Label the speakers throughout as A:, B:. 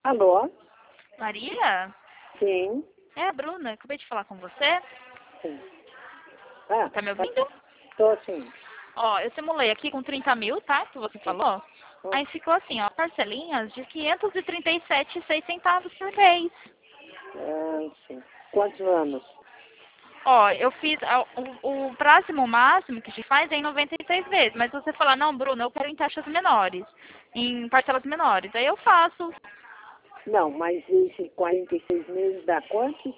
A: Alô?
B: Maria?
A: Sim,
B: É a Bruna, acabei de falar com você.
A: sim. Ah,
B: Tá me ouvindo?
A: tô sim.
B: Ó, eu simulei aqui com 30 mil, tá? Que você
A: Sim.
B: falou. Aí ficou assim, ó, parcelinhas de 537,06 centavos por mês.
A: Ah, sim. Quantos anos?
B: Ó, eu fiz o próximo máximo que a gente faz é em 96 vezes. Mas se você falar, não, Bruna, eu quero em taxas menores, em parcelas menores. Aí eu faço
A: Não, mas esse 46 meses dá quanto?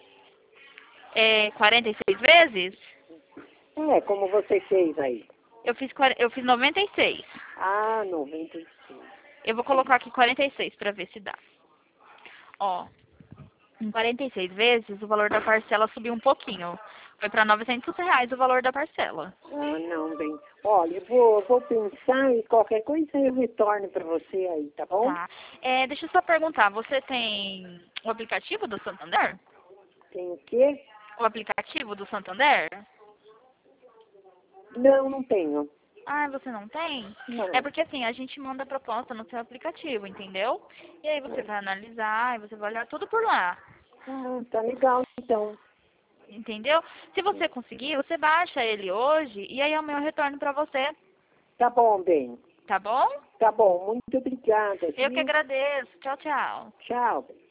B: 46 vezes.
A: É, como você fez aí.
B: Eu fiz 96.
A: Ah, 96.
B: Eu vou
A: Sim.
B: colocar aqui 46 para ver se dá. Ó, em 46 vezes, o valor da parcela subiu um pouquinho. Foi para R$ 900 o valor da parcela.
A: Ah, não, bem. Olha, eu vou pensar e qualquer coisa eu retorno para você aí, tá bom?
B: Tá. Deixa eu só perguntar, você tem o aplicativo do Santander?
A: Tem o quê?
B: O aplicativo do Santander?
A: Não, não tenho.
B: Ah, você não tem? É
A: Não.
B: porque assim, a gente manda a proposta no seu aplicativo, entendeu? E aí você vai analisar, e você vai olhar tudo por lá.
A: Ah, tá legal, então.
B: Entendeu? Se você conseguir, você baixa ele hoje e aí amanhã eu retorno pra você,
A: Tá bom, bem.
B: tá bom?
A: Tá bom, muito obrigada,
B: Eu que
A: viu?
B: agradeço. Tchau, tchau.
A: Tchau.